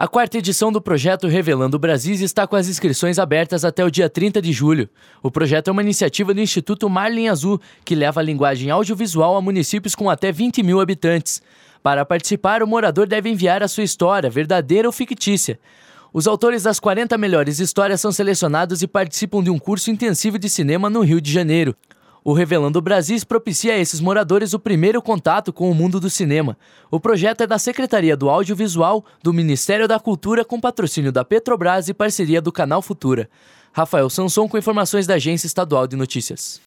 A quarta edição do projeto Revelando Brasis está com as inscrições abertas até o dia 30 de julho. O projeto é uma iniciativa do Instituto Marlin Azul, que leva a linguagem audiovisual a municípios com até 20 mil habitantes. Para participar, o morador deve enviar a sua história, verdadeira ou fictícia. Os autores das 40 melhores histórias são selecionados e participam de um curso intensivo de cinema no Rio de Janeiro. O Revelando Brasis propicia a esses moradores o primeiro contato com o mundo do cinema. O projeto é da Secretaria do Audiovisual, do Ministério da Cultura, com patrocínio da Petrobras e parceria do Canal Futura. Rafael Sanson com informações da Agência Estadual de Notícias.